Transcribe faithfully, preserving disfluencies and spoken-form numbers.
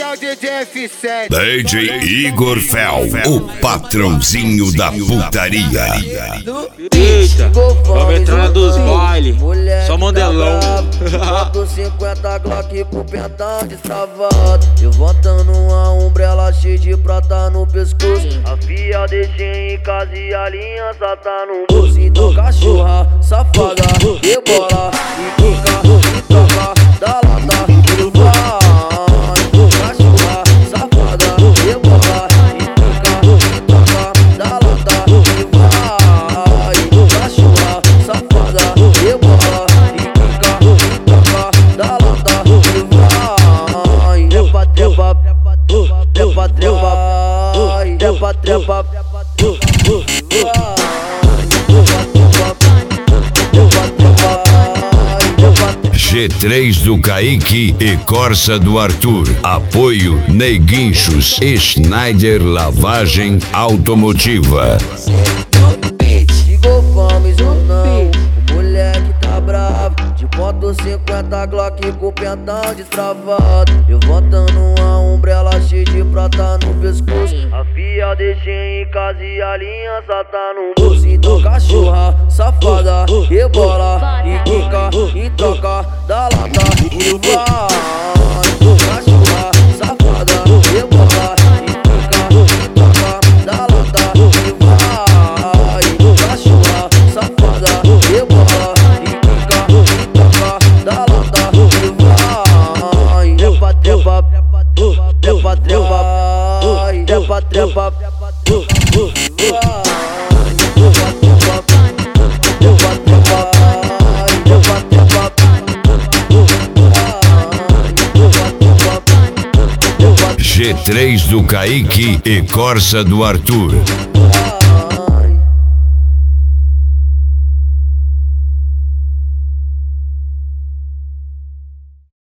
é o D J F sete. D J Igor Fel, o patrãozinho da putaria. Eita, vamos entrar dos baile, só mandelão. Boto cinquenta Glock com pentão destravado, levantando uma umbrella cheia de prata no pescoço. A fia deixei em casa e a aliança tá no bolso. Então cachorra, safada, rebola e quica e toca da lata e vai. Cachorra, safada, rebola e quica e toca da lata e vai. Cachorra, safada, rebola e quica e toca da lata e vai. Trepa, trepa, trepa, trepa, trepa, trepa, G três do Kaique e Corsa do Arthur. Apoio Neguinchos e Schneider Lavagem Automotiva. Chegou fome ou não, o moleque tá bravo. De ponto cinquenta Glock com pentão destravado, levantando uma umbrella cheia de prata no pescoço. A fia deixei em casa e a aliança tá no bolso. Então cachorra, safada, rebola e quica e troca da lata e vai. Cachorra, safada, rebola e quica e troca da lata e vai. Cachorra, safada, rebola e quica e troca da lata e vai. Trepa, trepa, trepa, trepa, trepa, trepa, G três do Kaique e Corsa do Arthur.